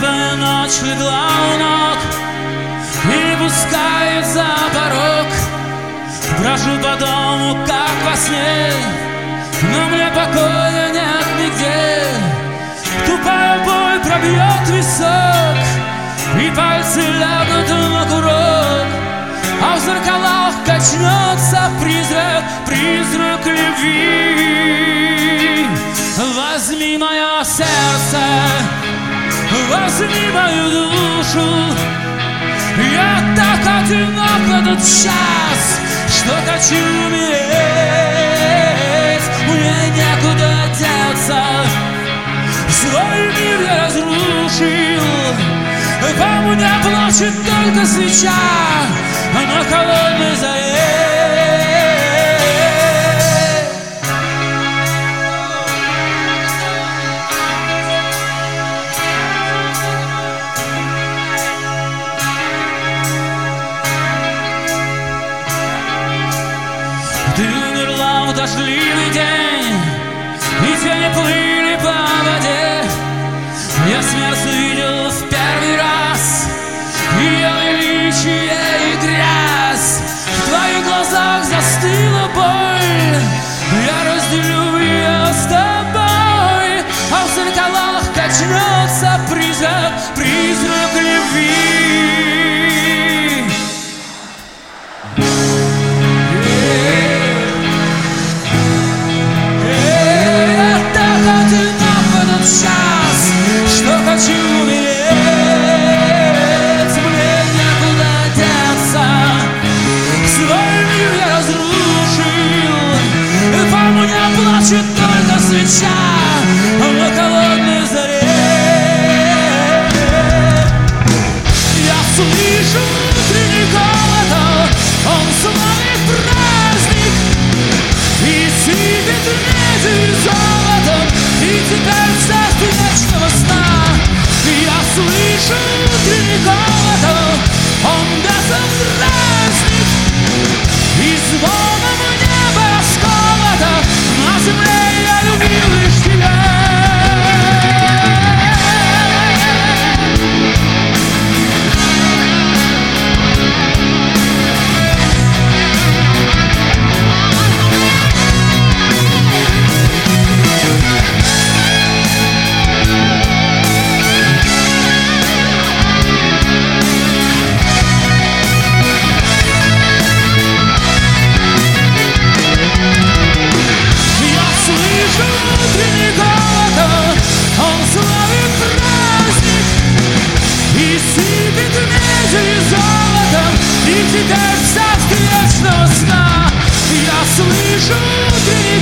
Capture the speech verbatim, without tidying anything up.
Теплая ночь легла у ног и не пускает за порог. Брожу по дому, как во сне, но мне покоя нет нигде. Тупая боль пробьет висок, и пальцы лягут на курок, а в зеркалах качнется призрак, призрак любви. Возьми мое сердце, возьми мою душу. Я так одинок в этот час, что хочу умереть. Мне некуда деться, свой мир я разрушил. Во мне плачет только свеча на холодной заре. Ты умерла в дождливый день, и тени плыли по воде. Я смерть увидел в первый раз, ее величие и грязь. В твоих глазах застыла боль, я разделю ее с тобой, а в зеркалах качнется призрак, призрак любви. Хочу умереть, мне некуда деться, свой мир я разрушил. По мне плачет только свеча на холодной заре. Я слышу внутренний голод, он славит праздник, и сыпет медью и золотом, и теперь царство вечного сна. Я слышу внутренний голод, он безобразник, и звоном неба расколото, на земле я любил лишь тебя. И теперь в царстве вечного сна я слышу ты.